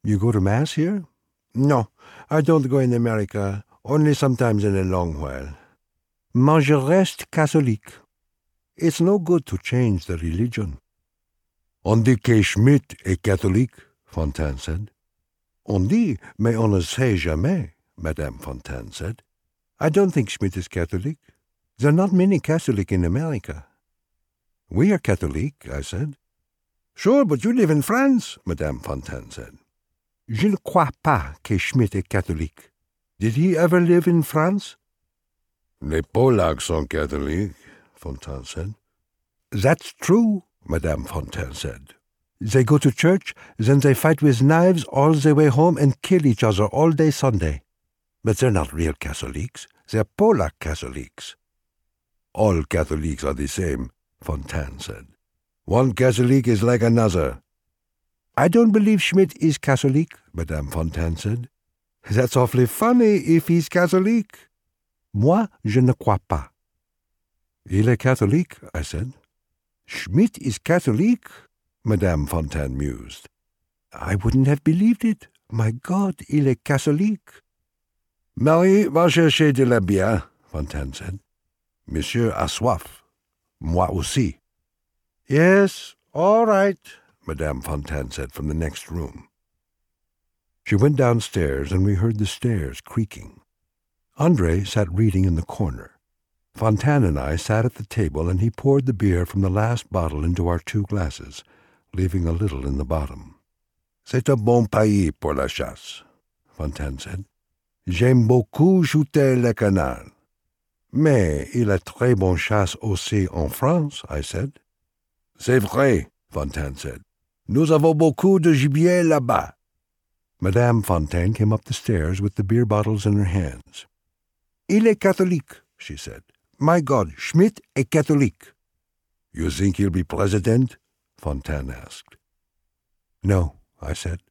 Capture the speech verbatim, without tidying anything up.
You go to Mass here? No, I don't go in America, only sometimes in a long while. Mais je reste catholique. It's no good to change the religion. On dit que Schmidt est catholique, Fontaine said. On dit, mais on ne sait jamais, Madame Fontaine said. I don't think Schmidt is Catholic. There are not many Catholic in America. We are Catholic, I said. Sure, but you live in France, Madame Fontaine said. Je ne crois pas que Schmidt est catholique. Did he ever live in France? Les Polacks sont Catholic, Fontaine said. That's true, Madame Fontaine said. They go to church, then they fight with knives all the way home and kill each other all day Sunday. But they're not real Catholics. They're Polak Catholics. All Catholics are the same, Fontaine said. One Catholic is like another. I don't believe Schmidt is Catholic, Madame Fontaine said. That's awfully funny if he's Catholic. Moi, je ne crois pas. Il est catholique, I said. Schmidt is Catholic, Madame Fontaine mused. I wouldn't have believed it. My God, il est catholique. Marie va chercher de la bière, Fontaine said. Monsieur a soif. Moi aussi. Yes, all right, Madame Fontaine said from the next room. She went downstairs, and we heard the stairs creaking. André sat reading in the corner. Fontaine and I sat at the table, and he poured the beer from the last bottle into our two glasses, leaving a little in the bottom. C'est un bon pays pour la chasse, Fontaine said. J'aime beaucoup shooter le canard. Mais il a très bonne chasse aussi en France, I said. C'est vrai, Fontaine said. Nous avons beaucoup de gibier là-bas. Madame Fontaine came up the stairs with the beer bottles in her hands. Il est catholique, she said. My God, Schmidt est catholique. You think he'll be president? Fontaine asked. No, I said.